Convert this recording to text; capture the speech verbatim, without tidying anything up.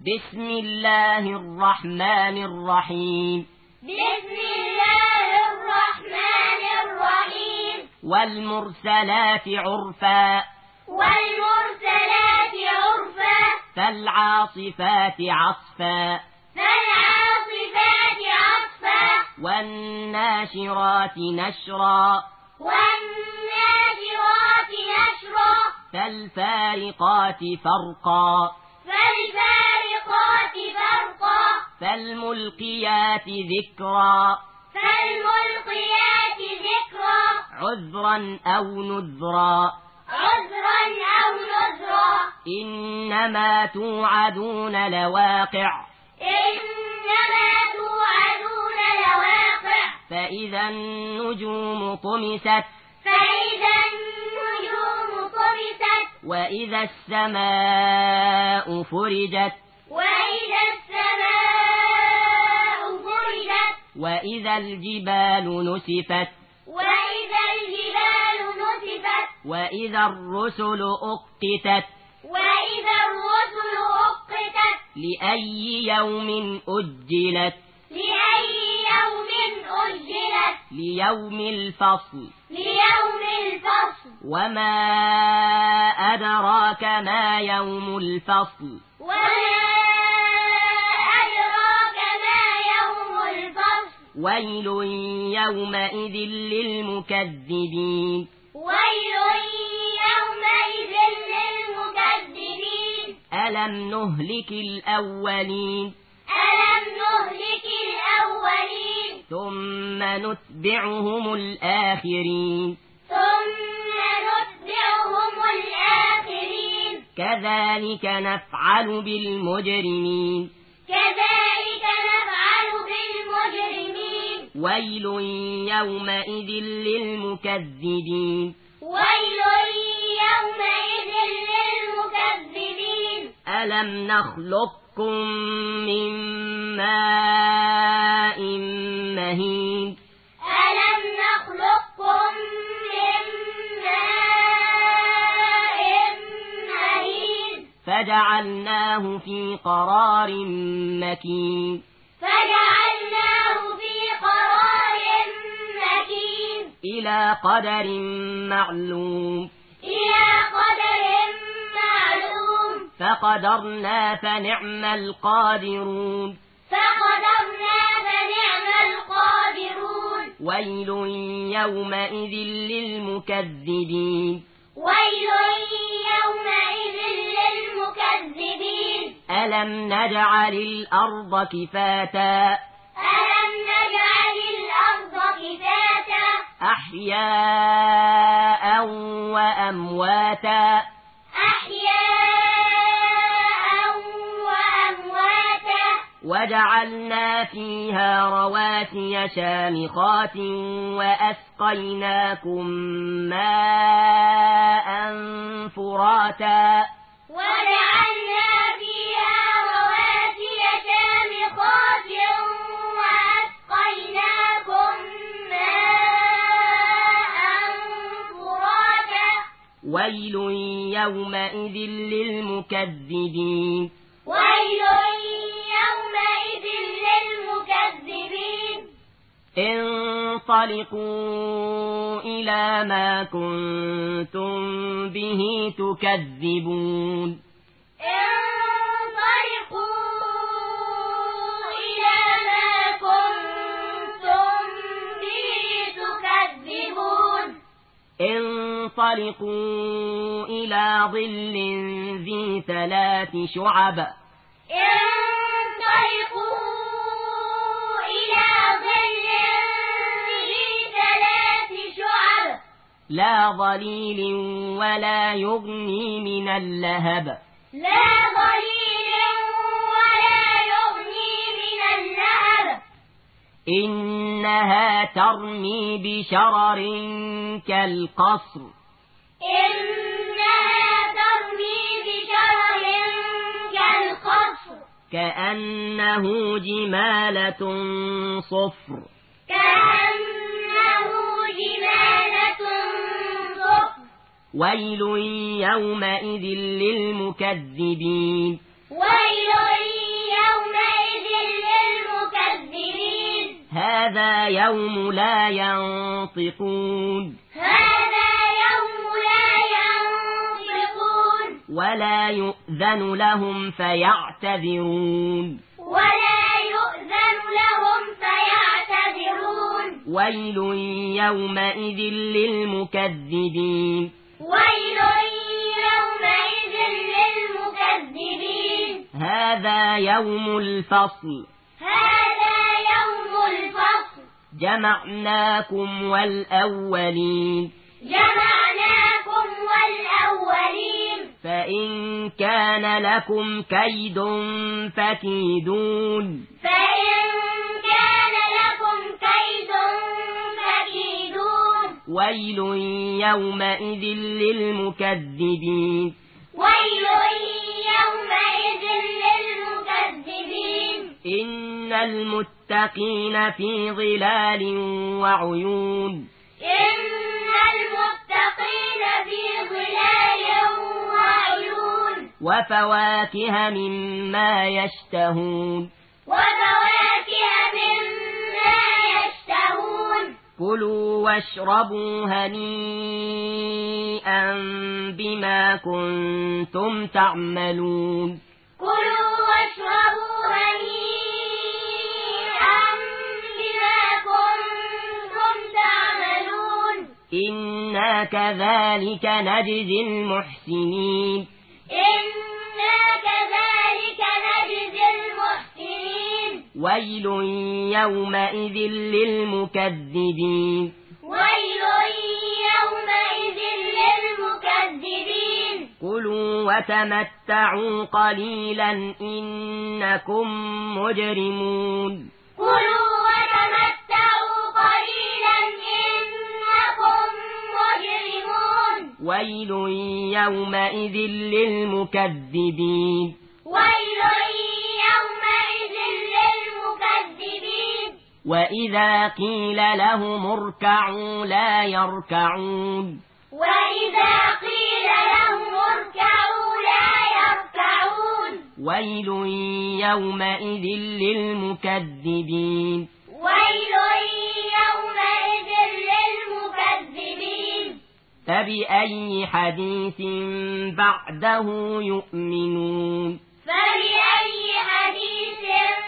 بسم الله الرحمن الرحيم بسم الله الرحمن الرحيم والمرسلات عرفا والمرسلات عرفا فالعاصفات عصفا فالعاصفات عصفا والناشرات نشرا والناشرات نشرا فالفارقات فرقا فالفارقات فرقا فالملقيات ذكرا فالملقيات ذكرا عذرا أو نذرا عذرا أو نذرا إنما توعدون لواقع إنما توعدون لواقع فإذا النجوم طمست فإذا النجوم طمست وإذا السماء فرجت وإذا السماء فرجت وإذا الجبال نسفت وإذا الجبال نسفت وإذا الرسل أقتت وإذا الرسل أقتت لأي يوم أجلت لأي يوم أجلت ليوم الفصل ليوم الفصل وما أدراك ما يوم الفصل وما أدراك ما يوم الفصل ويل يومئذ للمكذبين ويل يومئذ للمكذبين ألم نهلك الأولين ألم نهلك الأولين ثم نتبعهم الآخرين ثم نتبعهم الآخرين كذلك نفعل بالمجرمين كذلك نفعل بالمجرمين ويل يومئذ للمكذبين ويل يومئذ للمكذبين ألم نخلقكم من ماء مهين ألم نخلقكم من ماء مهين فجعلناه في قرار مكين فجعلناه في قرار مكين إلى قدر معلوم إلى قدر معلوم فقدرنا فنعم القادرون فقدرنا فنعم القادرون ويل يومئذ للمكذبين ويل يومئذ للمكذبين ألم نجعل الأرض كفاتا ألم نجعل الأرض كفاتا أحياء وأمواتا أحياء وأمواتا وجعلنا فيها رواسي شامخات وأسقيناكم ماء فراتا وجعلنا فيها رواسي شامخات وأسقيناكم ماء فراتا ويل يومئذ للمكذبين ويل يومئذ للمكذبين انطلقوا إلى ما كنتم به تكذبون انطلقوا إلى ما كنتم به تكذبون انطلقوا إلى ظل ذي ثلاث شعب انطلقوا إلى ظل ذي ثلاث شعب لا ظليل ولا يغني من اللهب لا ظليل ولا يغني من اللهب إنها ترمي بشرر كالقصر إنها ترمي بشرر كالقصر كأنه جمالة صفر كأنه جمالة صفر ويل يومئذ للمكذبين ويل هذا يوم لا ينطقون هذا يوم لا ينطقون ولا يؤذن لهم فيعتذرون ولا يؤذن لهم فيعتذرون ويل يومئذ للمكذبين ويل يومئذ للمكذبين هذا يوم الفصل هذا يوم الفصل جمعناكم والأولين جمعناكم والأولين فإن كان لكم كيد فكيدون فإن كان لكم كيد فكيدون ويل يومئذ للمكذبين ويل يومئذ للمكذبين إن المتقين في ظلال وعيون إن المتقين في ظلال وعيون وفواكه مما يشتهون وفواكه مما يشتهون كلوا واشربوا هنيئا بما كنتم تعملون كلوا واشربوا هنيئا بما كنتم تعملون إنا كذلك نجزي المحسنين إنا كذلك نجزي المحسنين ويل يومئذ للمكذبين ويل يومئذ للمكذبين كلوا وتمتعوا قليلا إنكم مجرمون كلوا وتمتعوا قليلا إنكم مجرمون ويل يومئذ للمكذبين ويل يومئذ للمكذبين وإذا قيل لهم اركعوا لا يركعون وإذا قيل لهم اركعوا لا يركعون ويل يومئذ للمكذبين ويل يومئذ للمكذبين فبأي حديث بعده يؤمنون فبأي حديث